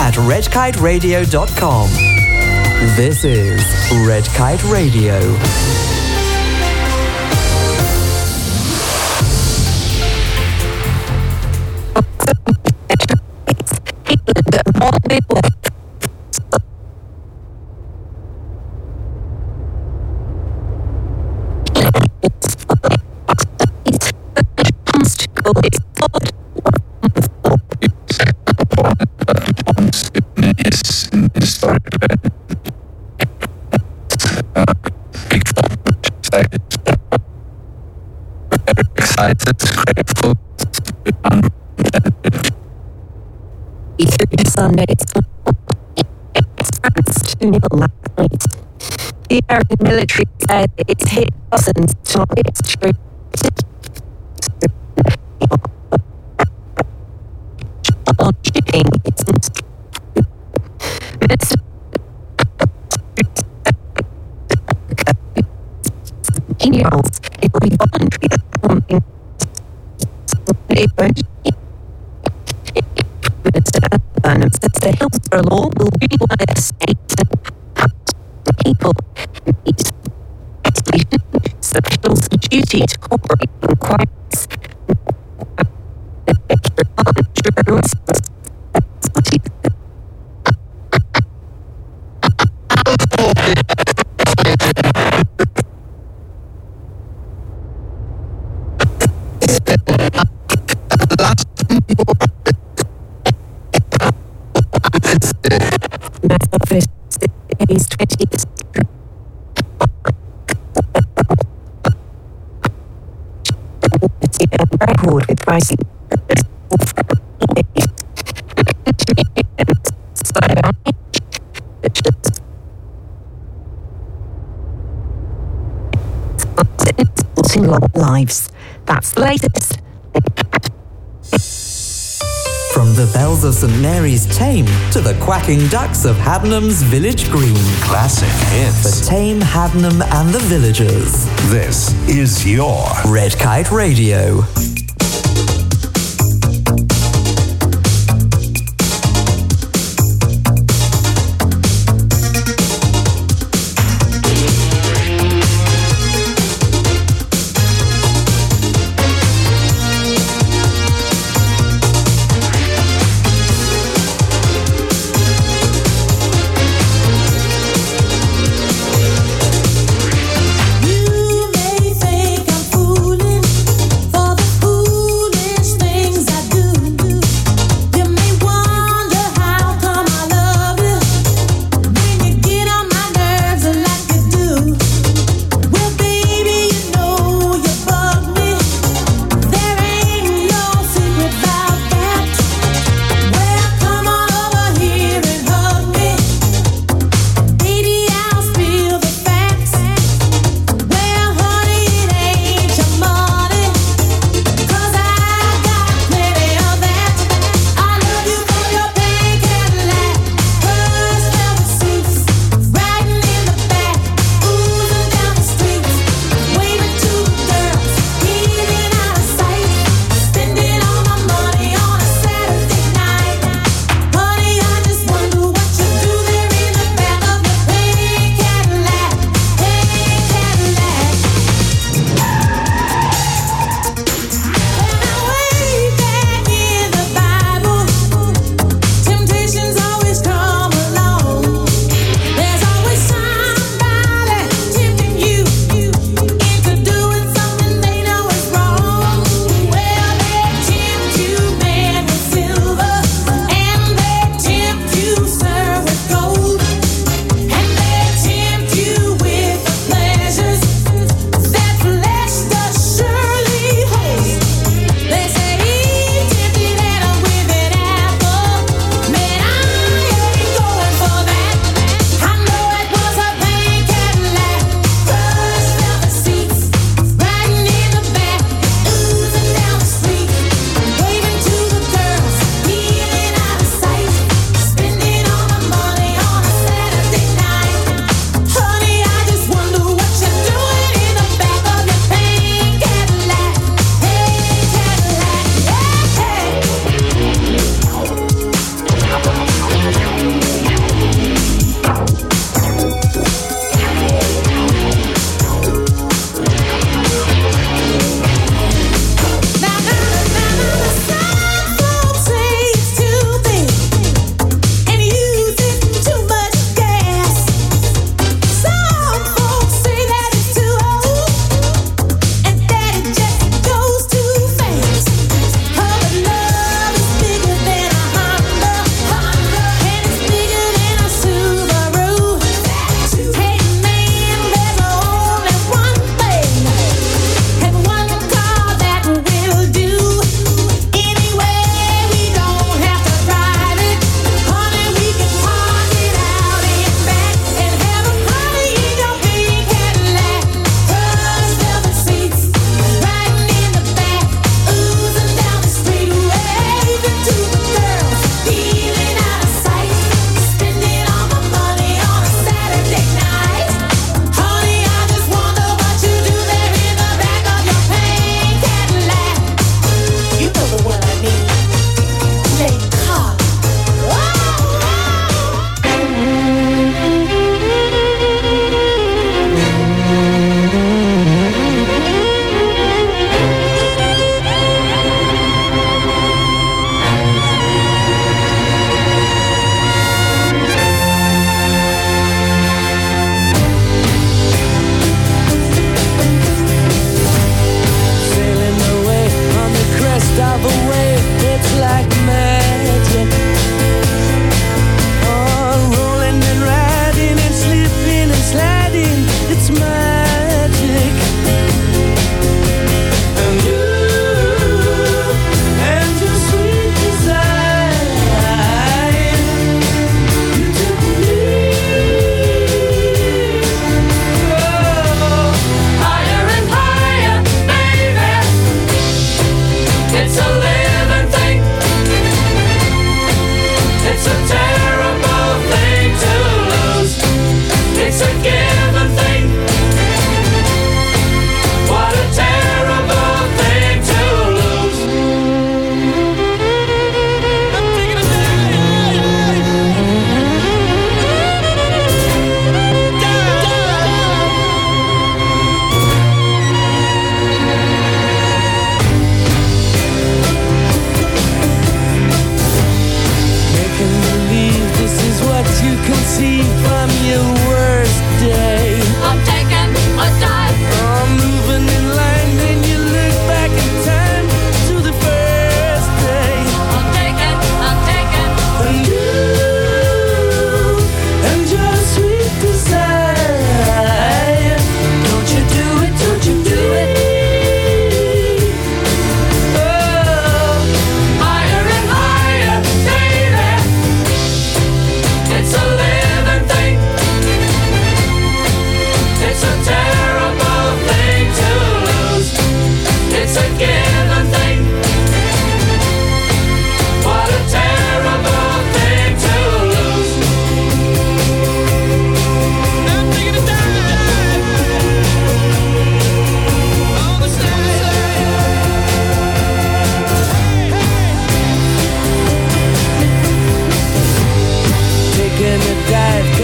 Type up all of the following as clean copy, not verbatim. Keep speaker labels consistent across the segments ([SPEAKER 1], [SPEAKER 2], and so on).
[SPEAKER 1] at redkiteradio.com. This is Red Kite Radio.
[SPEAKER 2] The American military said it's hit dozens of targets. On shipping, it will be voluntary. Burnham says the Hillsborough law will rewire states and people so Hill's duty to cooperate with inquiries. He's 20. Record with pricing. Lives. That's the latest.
[SPEAKER 1] From the bells of St Mary's Tame to the quacking ducks of Haddenham's Village Green.
[SPEAKER 3] Classic hits.
[SPEAKER 1] For Tame, Haddenham and the villagers.
[SPEAKER 3] This is your
[SPEAKER 1] Red Kite Radio.
[SPEAKER 4] You may think I'm fooling for the fool.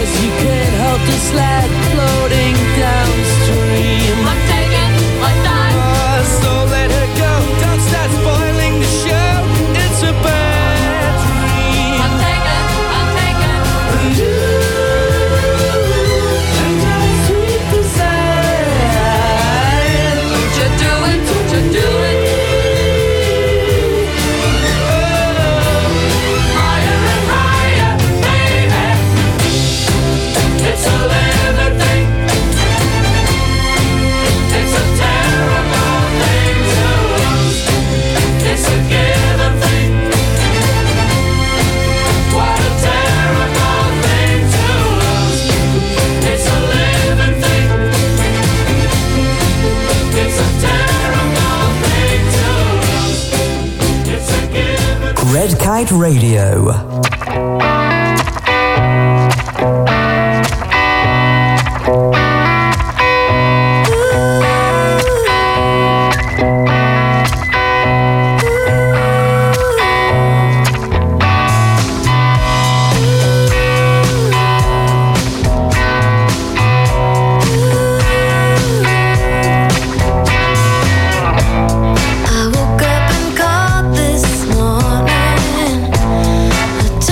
[SPEAKER 4] 'cause you can't hold the sled floating downstream.
[SPEAKER 5] I'm taking my time.
[SPEAKER 4] So let her go, don't start spoiling the show. It's a bad dream.
[SPEAKER 5] I'm taking.
[SPEAKER 4] And your sweet desire.
[SPEAKER 5] Don't you do it, don't you do it. Higher and higher, baby. It's a living thing. It's a terrible thing to lose. It's a given thing. What a terrible thing to lose. It's a living thing. It's a terrible thing to lose. It's a given.
[SPEAKER 1] Red Kite Radio.
[SPEAKER 6] I woke up and called this morning.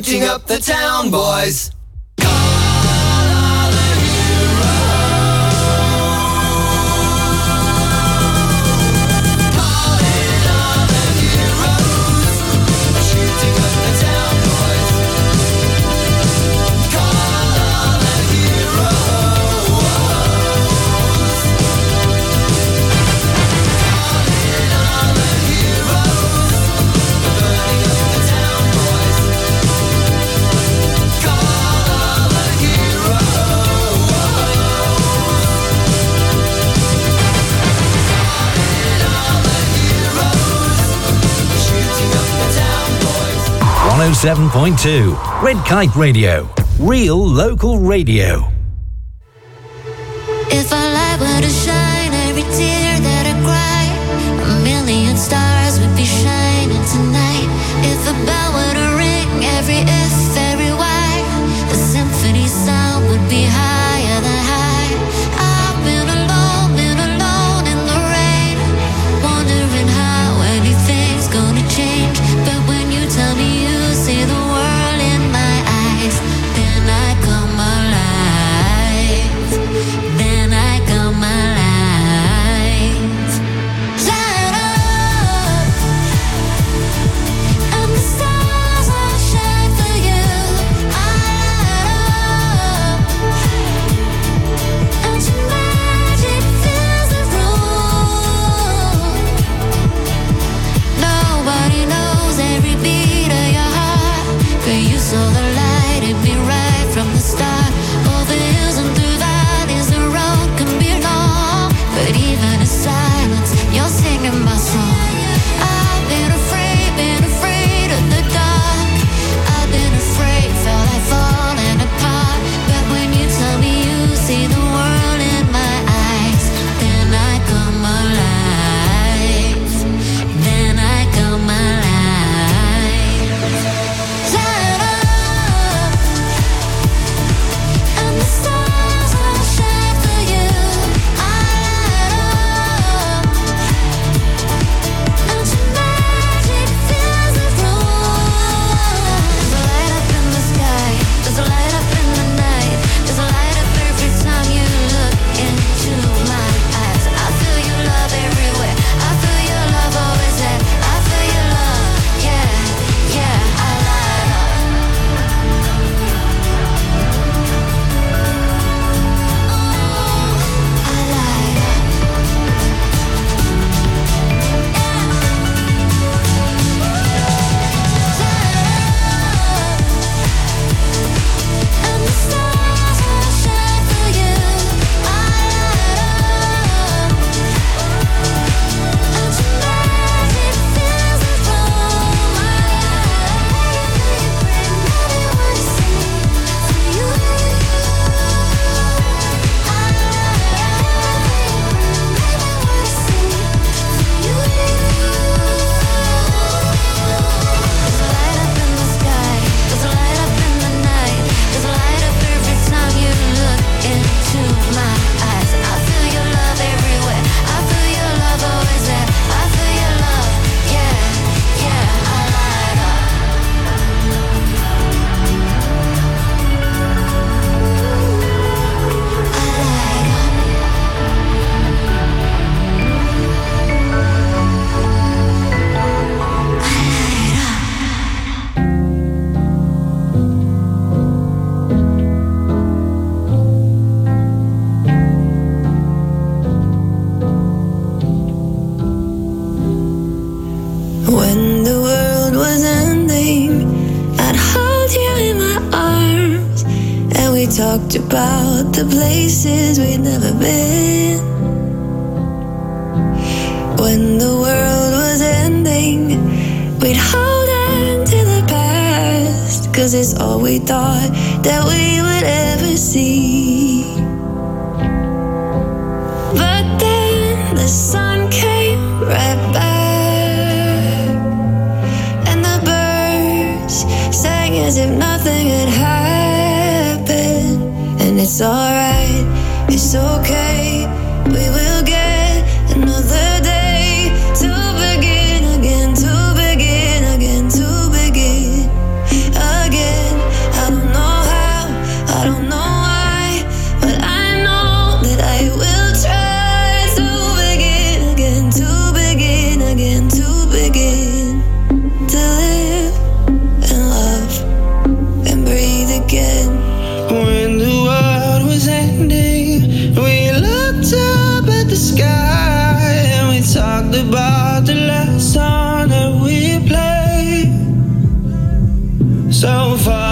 [SPEAKER 4] shooting up the town, boys.
[SPEAKER 3] .2 Red Kite Radio, real local radio.
[SPEAKER 6] If our light were to shine, every tear that I cry, a million stars would be shining tonight. If a bell were to ring, every if, every why, a symphony sound would be higher than high. I've been alone in the rain, wondering how anything's gonna change. But when you tell me you see the world in my eyes, then I come alive. Then I come alive. Light up, and the stars will shine for you. I light up, and your magic fills the room. Nobody knows every beat of your heart, but you saw the light in me right from the start. Over hills and through valleys, the road can be long, but even in silence, you're singing my song. I've been afraid of the dark. I've been afraid, felt like falling apart. But when you tell me you see the world in my eyes, then I come alive. Then I come alive. Light up, and the stars will shine for you. I light up, and your magic fills the room. There's a light up in the sky, there's a light up in the night, there's a light up every time you look into my eyes. I feel your love everywhere, I feel your love always there, I feel your love, yeah, yeah, I light up. I light up. And the stars will shine for you. I light up, and your magic fills the room. I bring everyone to see for you. I everyone to see for you. There's a light up in the sky, there's a light up in the night, there's a light up every time you look into my eyes. I feel your love everywhere, I feel your love always there, I feel your love, yeah, yeah, I light up. I light up.
[SPEAKER 7] When the world was ending, I'd hold you in my arms, and we talked about the places we'd never been. When the world was ending, we'd hold on to the past, 'cause it's all we thought that we would ever see. But then the sun came right back, and the birds sang as if nothing had happened. And it's alright, it's okay, we will get another day to begin again, to begin again, to begin again.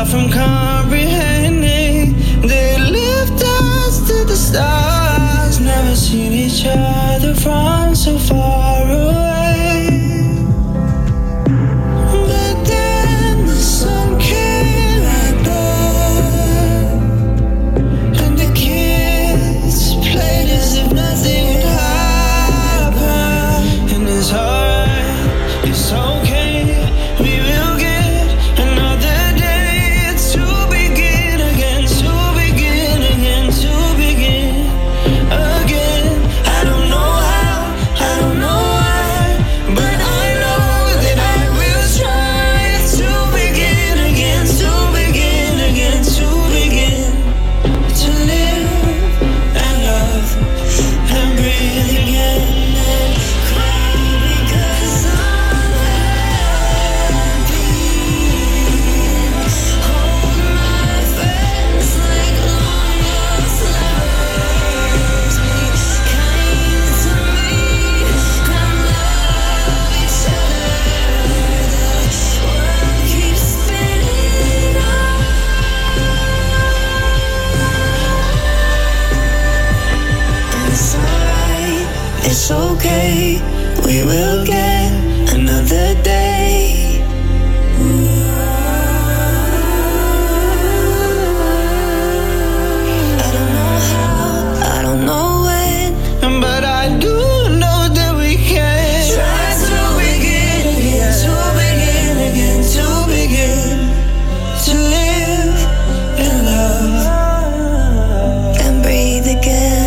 [SPEAKER 4] from comprehending. They lift us to the stars, never seen each other from so far away. But then the sun came right back, and the kids played as if nothing had happened. And it's alright, it's okay, we will get another day to begin again, to begin again, to begin again. I don't know how, I don't know why, but I know that I will try to begin again, to begin again, to begin to live and love and breathe again and cry because I'm happy. Hold my friends like long lost lovers. Be kind to me and love each other. The world keeps spinning on. It's alright, it's okay, we will get another day. I don't know how, I don't know when, but I do know that we can try to begin again, to begin again, to begin to live and love and breathe again.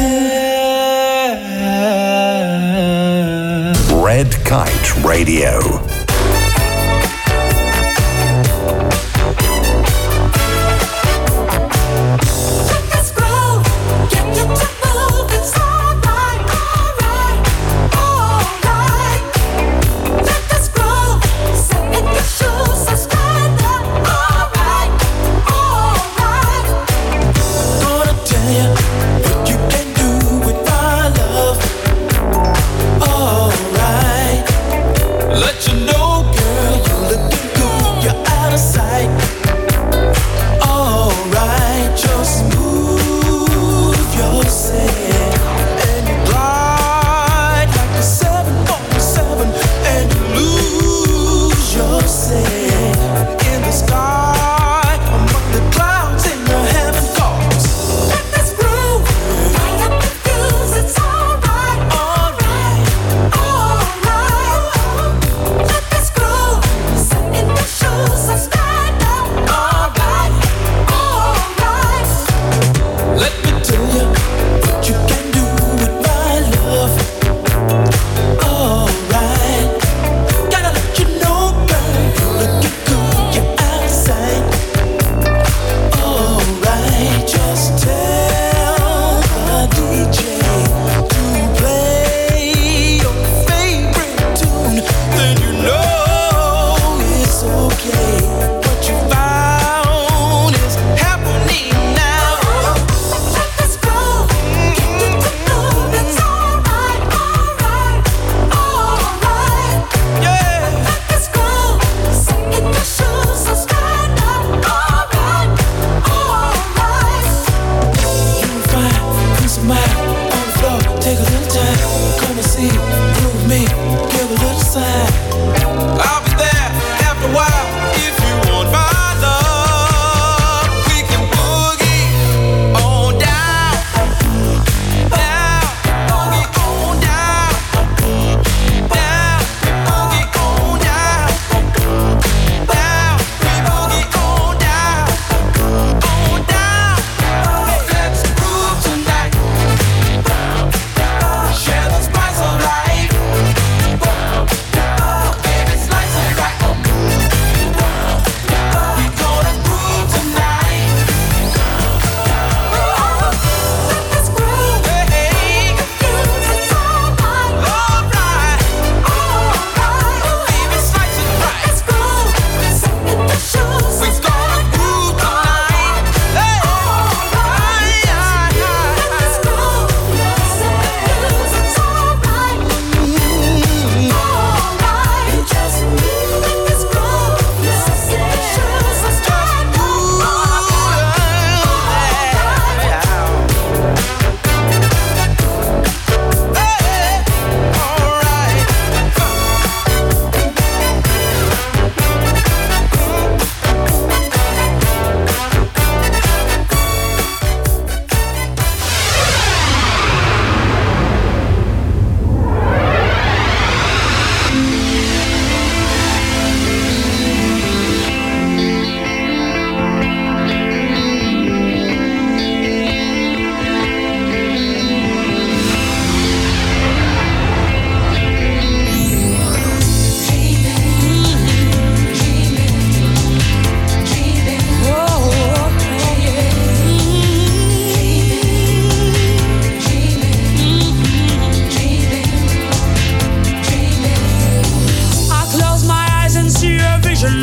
[SPEAKER 3] Red Kite Radio.
[SPEAKER 5] Let's grow, get you to move, it's alright, alright, alright. Let us grow, step in your shoes, so stand up, alright, alright.
[SPEAKER 4] Gonna tell you what you can do with my love. Alright, let you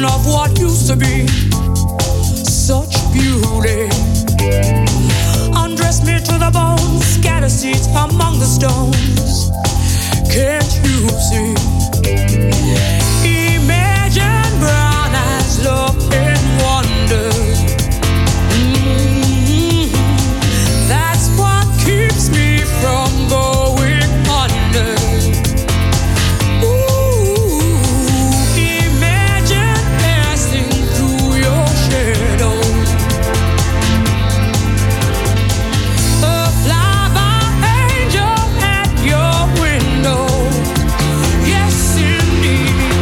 [SPEAKER 8] of what used to be such beauty. Undress me to the bone, scatter seeds among the stones. Can't you see? Imagine brown eyes, love and wonder. That's what keeps me from going under. Imagine passing through your shadow. A flyby angel at your window. Yes, indeed.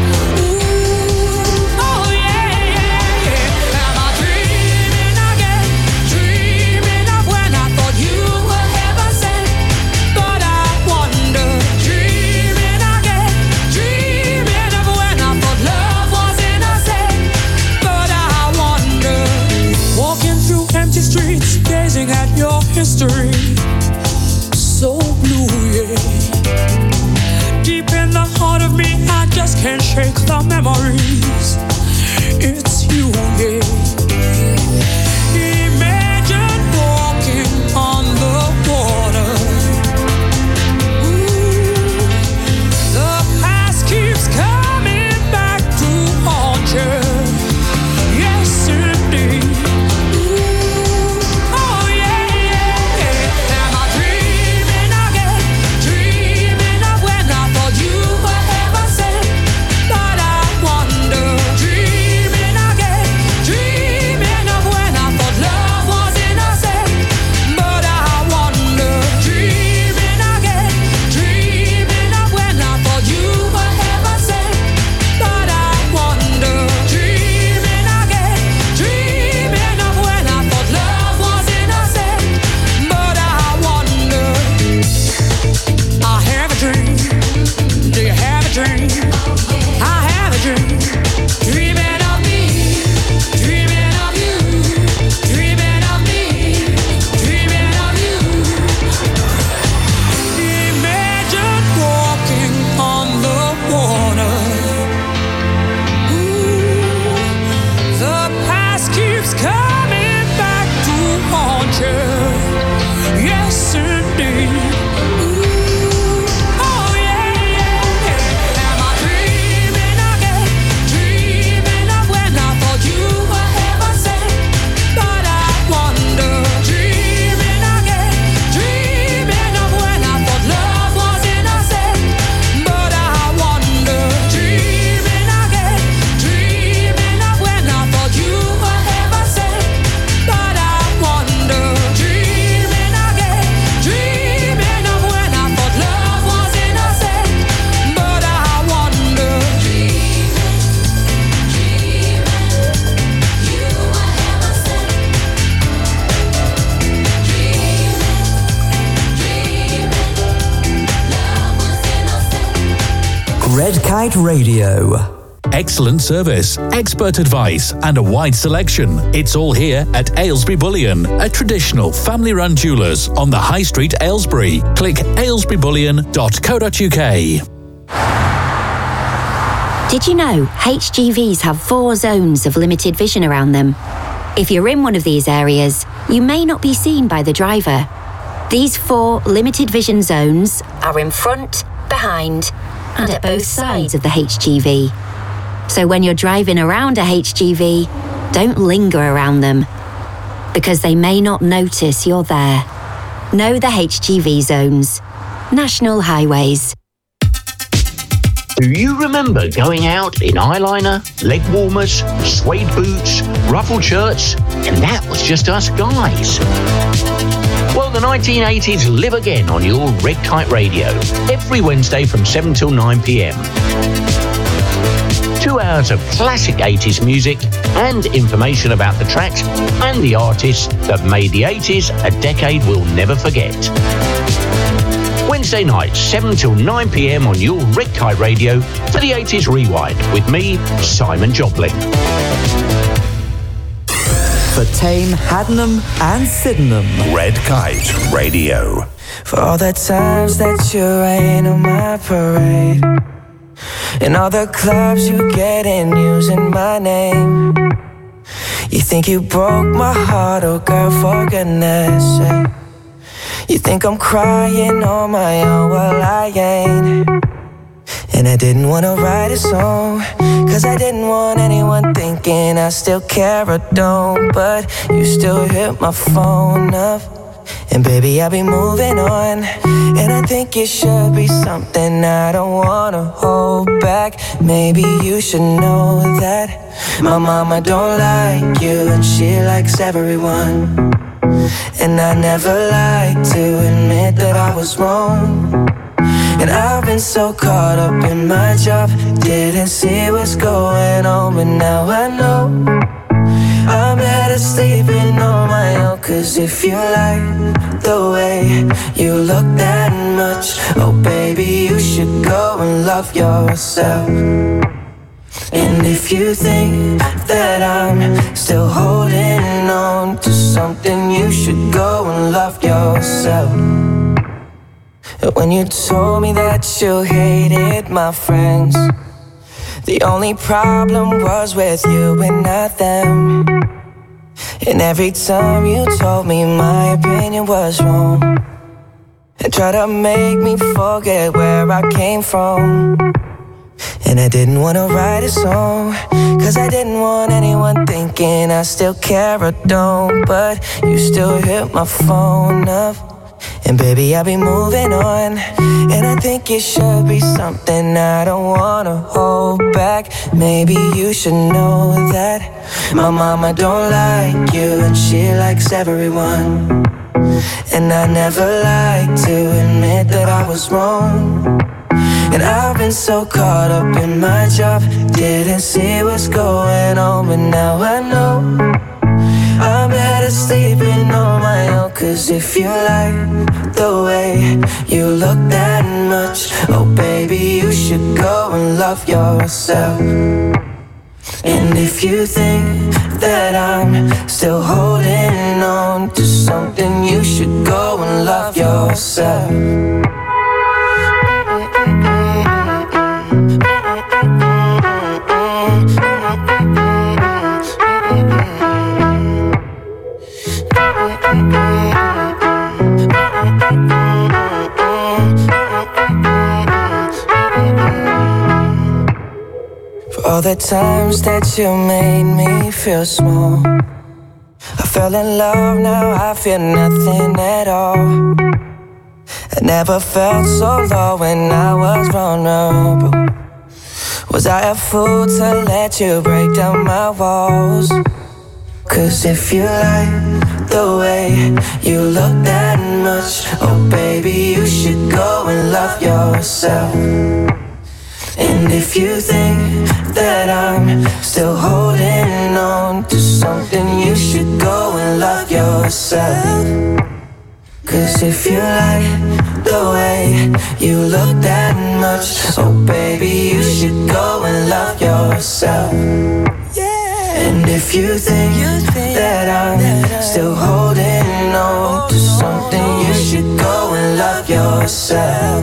[SPEAKER 8] Oh yeah, yeah, yeah. Am I dreaming again? Dreaming of when I thought you were heaven sent. But I wonder. Dreaming again. Dreaming of when I thought love was innocent. But I wonder. Walking through empty streets, gazing at your history. So blue, yeah. Deep in the heart of me, I just can't shake the memories. It's you, yeah. Imagine walking on the water. The past keeps coming back to haunt you. Yes, indeed. Oh yeah, yeah, yeah. Am I dreaming again? Dreaming of when I thought you were heaven sent. But I wonder. Dreaming again. Dreaming of when I thought love was innocent. But I wonder. Dreaming again. Dreaming of when I thought you were heaven sent. But I wonder. Dreaming again. Dreaming of when I thought love was innocent. But I wonder. I have a dream. Do you have a dream? I have a dream. Dreaming of me. Dreaming of you. Dreaming of me. Dreaming of you. Imagine walking on the water. The past keeps coming back to haunt you. Yes, indeed. Oh yeah, yeah, yeah. Am I dreaming again? Dreaming of when I thought you were heaven sent. But I wonder. Dreaming again. Dreaming of when I thought love was innocent. But I wonder. Dreaming again. Dreaming of when I thought you were heaven sent. But I wonder. Dreaming again. Dreaming of when I thought love was innocent. But I wonder. Dreaming, dreaming, you were heaven sent. Dreaming, dreaming, love was innocent.
[SPEAKER 1] Red Kite Radio.
[SPEAKER 9] Excellent service, expert advice, and a wide selection. It's all here at Aylesbury Bullion, a traditional family-run jewellers on the High Street, Aylesbury. Click aylesburybullion.co.uk.
[SPEAKER 10] Did you know HGVs have 4 zones of limited vision around them? If you're in one of these areas, you may not be seen by the driver. These 4 limited vision zones are in front, behind, and at both sides of the HGV. So when you're driving around a HGV, don't linger around them, because they may not notice you're there. Know the HGV zones. National Highways.
[SPEAKER 11] Do you remember going out in eyeliner, leg warmers, suede boots, ruffled shirts, and that was just us guys? Well, the 1980s live again on your Red Kite Radio, every Wednesday from 7 till 9 p.m. 2 hours of classic 80s music and information about the tracks and the artists that made the 80s a decade we'll never forget. Wednesday nights, 7 till 9 p.m. on your Red Kite Radio for the 80s Rewind with me, Simon Joplin.
[SPEAKER 1] For Tame, Haddenham and Sydenham.
[SPEAKER 3] Red Kite Radio.
[SPEAKER 12] For all the times that you rain on my parade, And all the clubs you get in using my name. You think you broke my heart, oh girl, for goodness sake. You think I'm crying on my own, well I ain't. And I didn't wanna write a song, cause I didn't want anyone thinking I still care or don't. But you still hit my phone up, and baby I'll be moving on. And I think it should be something I don't wanna hold back. Maybe you should know that my mama don't like you, and she likes everyone. And I never like to admit that I was wrong. And I've been so caught up in my job, didn't see what's going on. But now I know I'm better sleeping on my own. Cause if you like the way you look that much, oh baby, you should go and love yourself. And if you think that I'm still holding on to something, you should go and love yourself. When you told me that you hated my friends, the only problem was with you and not them. And every time you told me my opinion was wrong, and tried to make me forget where I came from. And I didn't wanna write a song, cause I didn't want anyone thinking I still care or don't. But you still hit my phone up, and baby I'll be moving on. And I think it should be something I don't wanna hold back. Maybe you should know that my mama don't like you, and she likes everyone. And I never like to admit that I was wrong. And I've been so caught up in my job, didn't see what's going on. But now I know I'm better sleeping on my own. Cause if you like the way you look that much, oh baby, you should go and love yourself. And if you think that I'm still holding on to something, you should go and love yourself. For all the times that you made me feel small, I fell in love, now I feel nothing at all. I never felt so low when I was vulnerable. Was I a fool to let you break down my walls? Cause if you like the way you look that much, oh baby, you should go and love yourself. And if you think that I'm still holding on to something, you should go and love yourself. Cause if you like the way you look that much, oh baby, you should go and love yourself. And if you think that I'm still holding on to something, you should go and love yourself.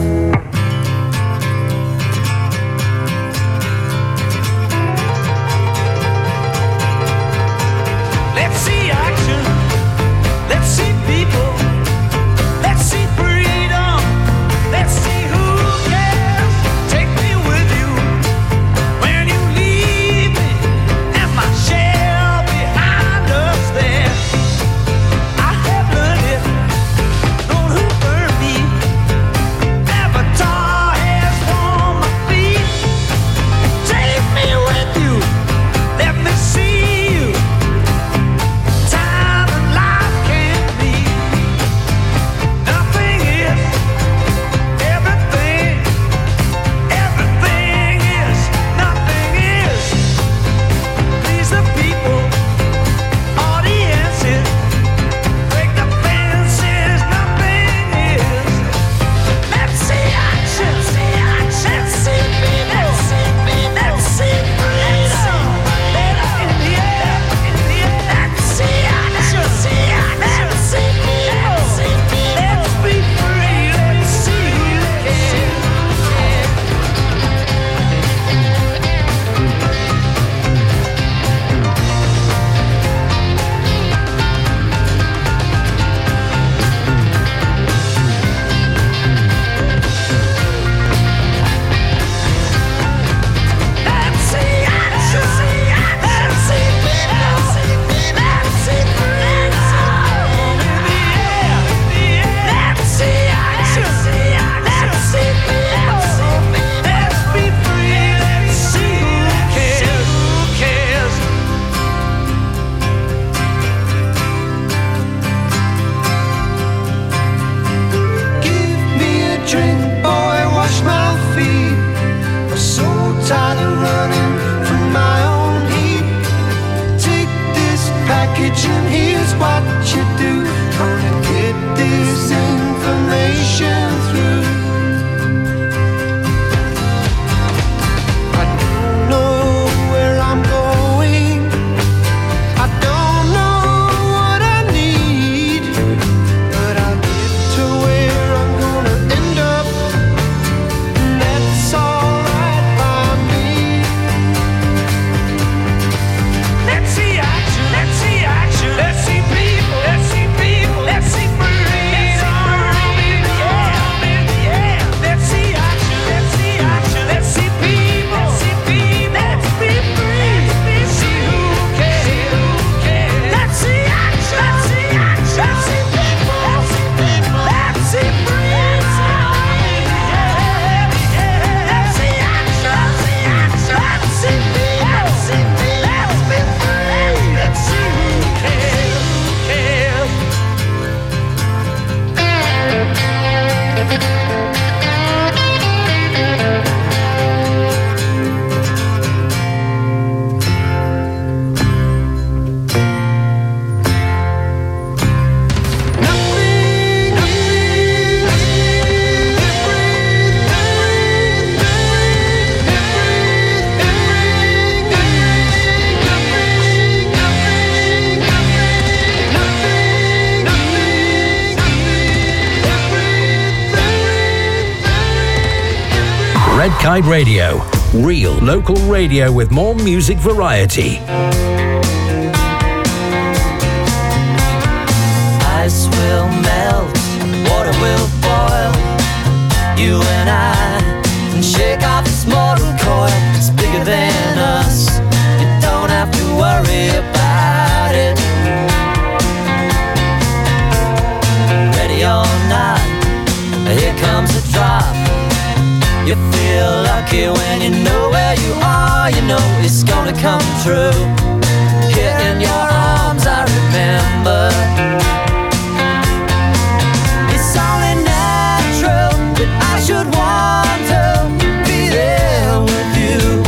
[SPEAKER 4] Let's see action, let's see people, let's see freedom, let's see who cares. Take me with you when you leave me, and my shell behind us there. I have learned it, don't hurt me, never
[SPEAKER 13] kitchen, here's what you do. Gonna get this information through. I don't know where I'm going. I don't know what I need, but I'll get to where I'm gonna end up, and that's alright by me. Let's see action, let's see action, let's see people, let's see people, let's see freedom, yeah, let's see action, let's see action, let's see people, let's see people, let's be free, let's see who cares, let's see action, let's see action, let's see people, let's see people, let's see freedom, let's see action, let's see action, let's see people, let's see people, let's be free, let's see who cares,
[SPEAKER 14] Red Kite Radio. Real local radio with more music variety.
[SPEAKER 12] Ice will melt, water will boil. You and I can shake off this mortal coil. It's bigger than us. You don't have to worry about it. Ready or not, here comes the drop. You feel lucky when you know where you are. You know it's gonna come true. Here in your arms I remember. It's only natural that I should want to be there with you.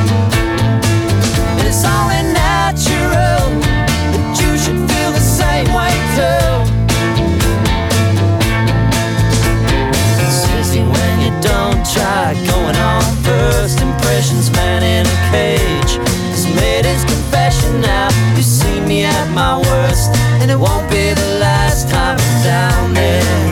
[SPEAKER 12] It's only natural that you should feel the same way too. It's easy when you don't try. Going on first impressions, man in a cage. He's made his confession now. You see me at my worst, and it won't be the last time I'm down there.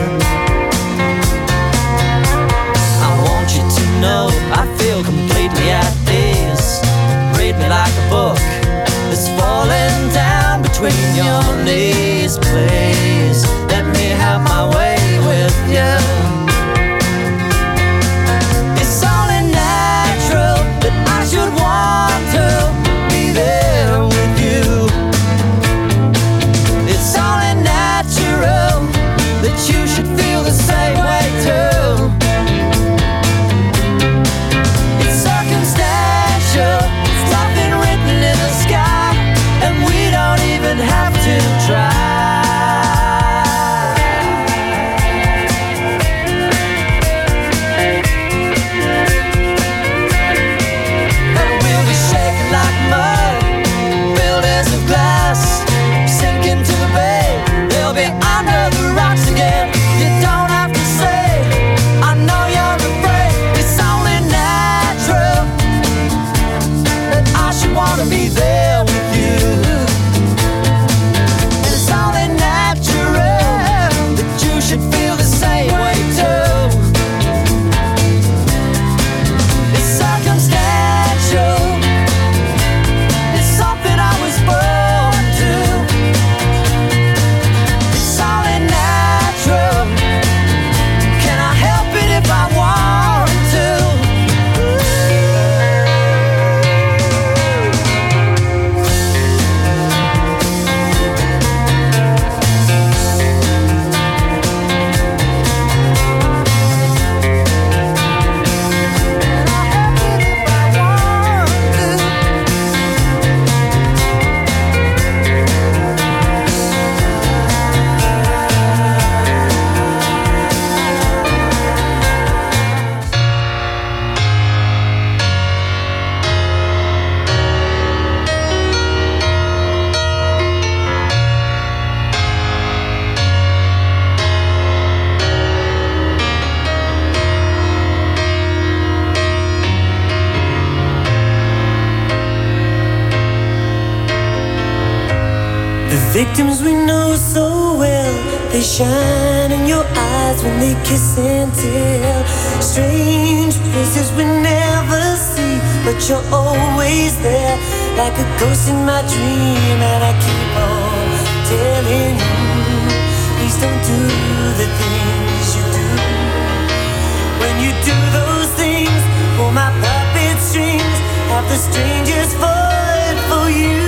[SPEAKER 12] I want you to know I feel completely at ease. Read me like a book that's falling down between your knees. Please let me have my way with you. It's only natural that I should want to be there with you. It's only natural that you should feel the same way too. It's circumstantial, it's nothing written in the sky, and we don't even have to try. victims we know so well, they shine in your eyes when they kiss and tell. Strange places we never see, but you're always there, like a ghost in my dream. And I keep on telling you, please don't do the things you do. When you do those things, pull my puppet strings, have the strangest void for you.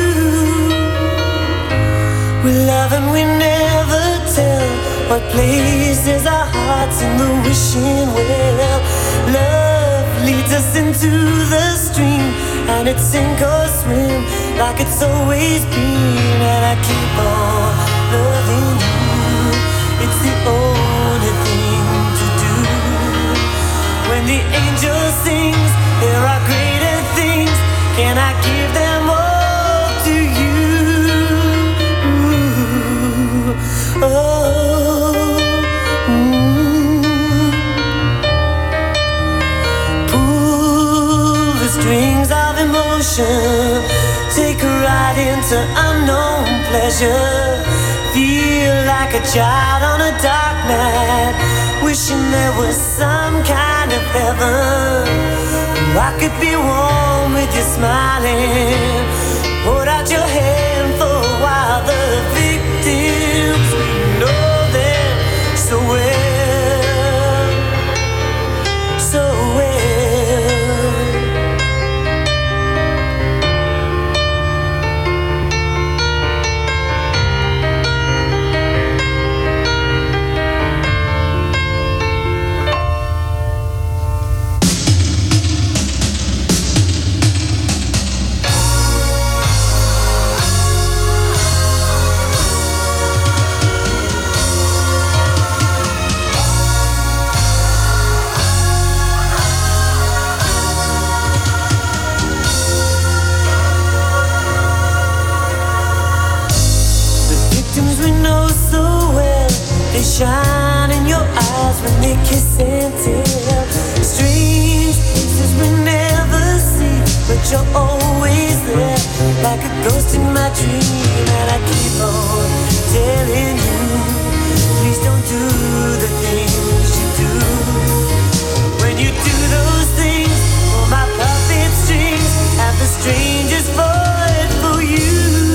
[SPEAKER 12] We love and we never tell what places our hearts in the wishing well. Love leads us into the stream, and it's sink or swim like it's always been. And I keep on loving you, it's the only thing to do. When the angel sings, there are greater things, can I give them all to you? Pull the strings of emotion, take a ride into unknown pleasure. Feel like a child on a dark night, wishing there was some kind of heaven. I could be warm with you smiling, hold out your hand for a while. The victims, we know them so well, so well. They shine in your eyes when they kiss and tell. Strange places we never see, but you're always there, like a ghost in my dream. And I keep on telling you, please don't do the things you do. When you do those things, pull my puppet strings, have the strangest void for you.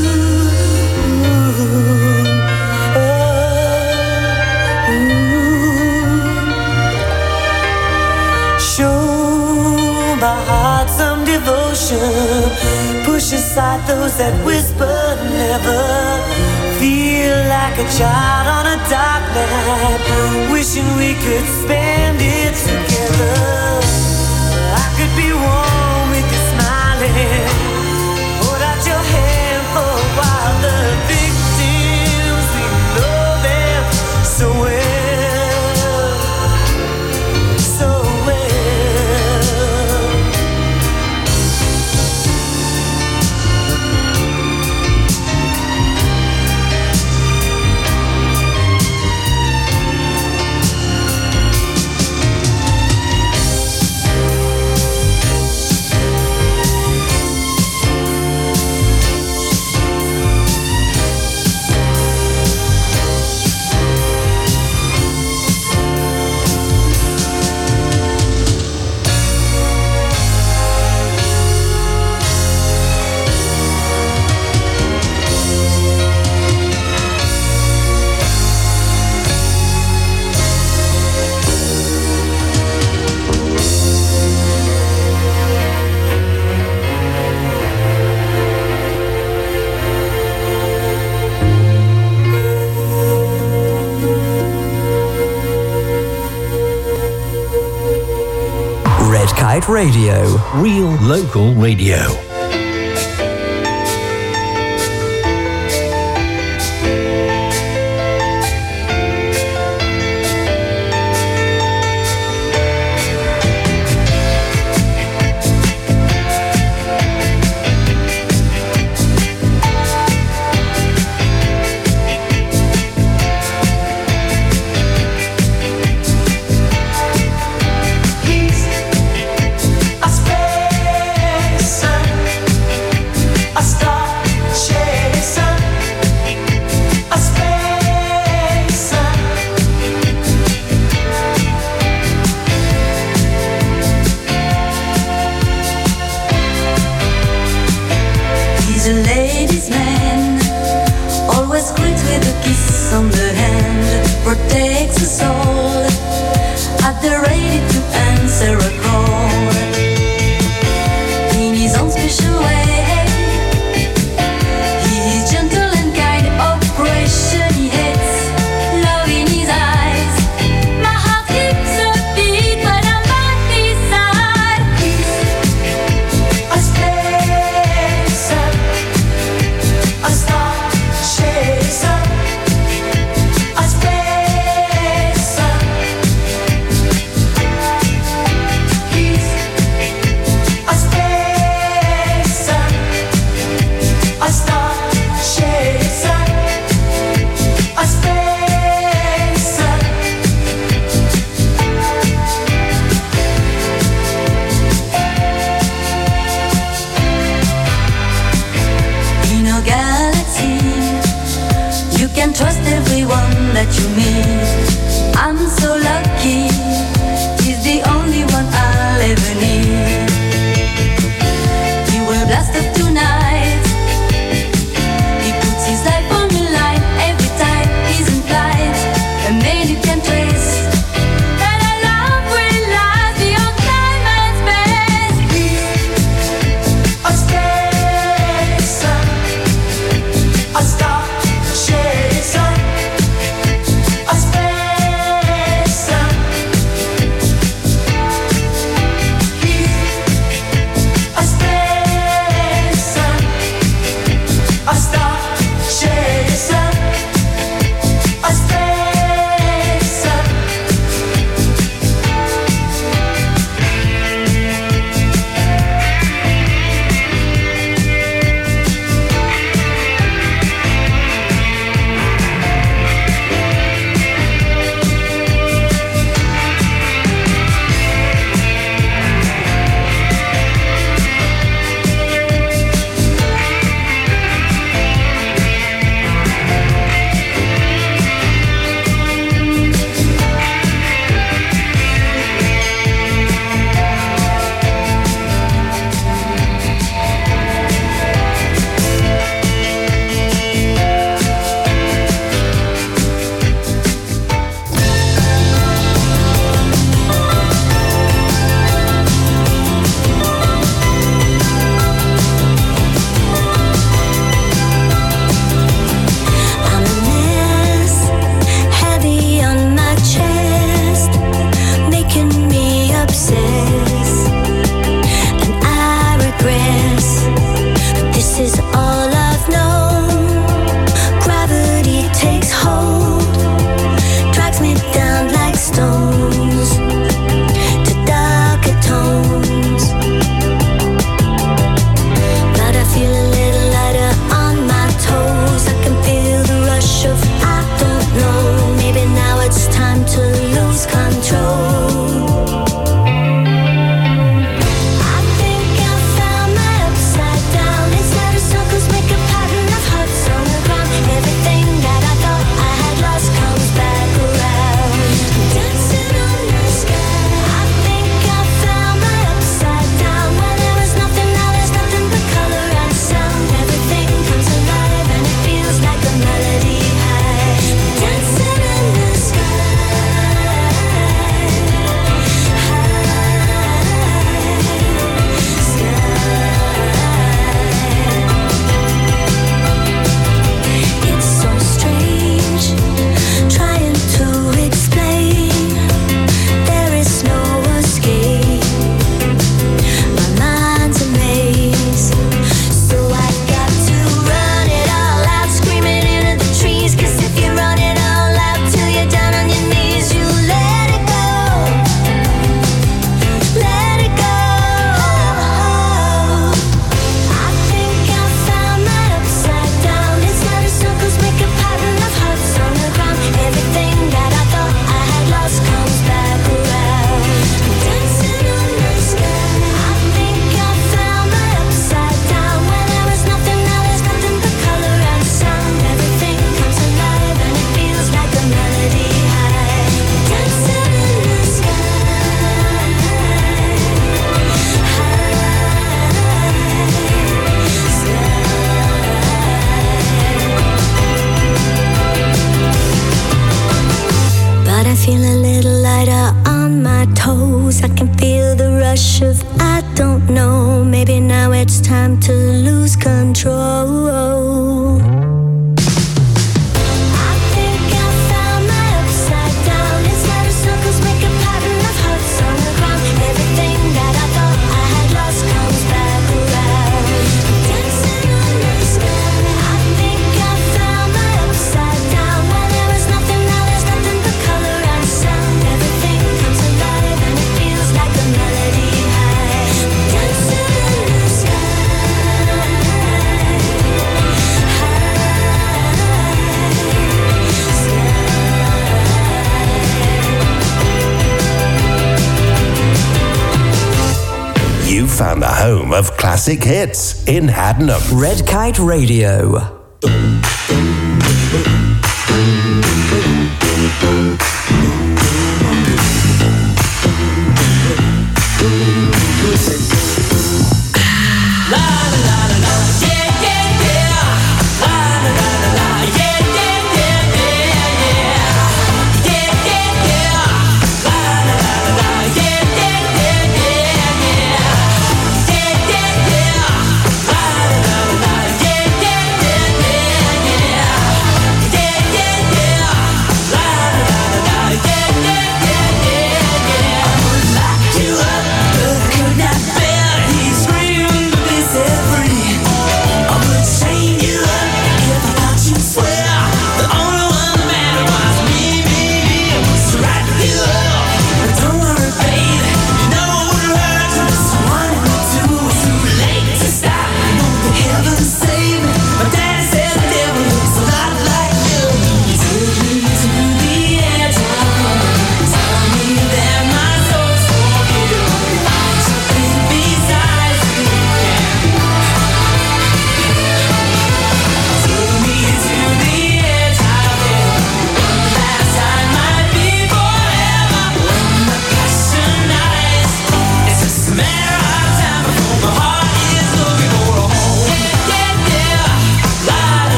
[SPEAKER 12] My heart some devotion, push aside those that whisper never. Feel like a child on a dark night, wishing we could spend it together. I could be warm with you smiling, hold out your hand for a while. The victims, we know them so well, so well.
[SPEAKER 1] Radio.
[SPEAKER 14] Real local radio.
[SPEAKER 5] He's a space
[SPEAKER 15] takes a soul at the ready to answer a call in his own special way. He's gentle and kind, oppression he hates, love in his eyes. My heart skips a beat when I'm by his side. He's a spacer, a star chaser, a spacer. He's a spacer, a star chaser, a spacer. In a galaxy, you can trust everyone that you meet. I'm so lucky, he's the only one I'll ever need. He will blast up tonight. He puts his life on the line every time he's in flight. A man you can trace. That our love will last beyond time and space. He's a spacer, a star chaser,
[SPEAKER 7] rush of I don't know. Maybe now it's time to lose control.
[SPEAKER 3] You found the home of classic hits in Haddenham.
[SPEAKER 1] Red Kite Radio.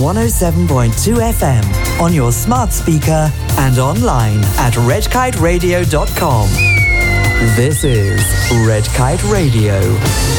[SPEAKER 1] 107.2 FM on your smart speaker and online at redkiteradio.com. This is Red Kite Radio.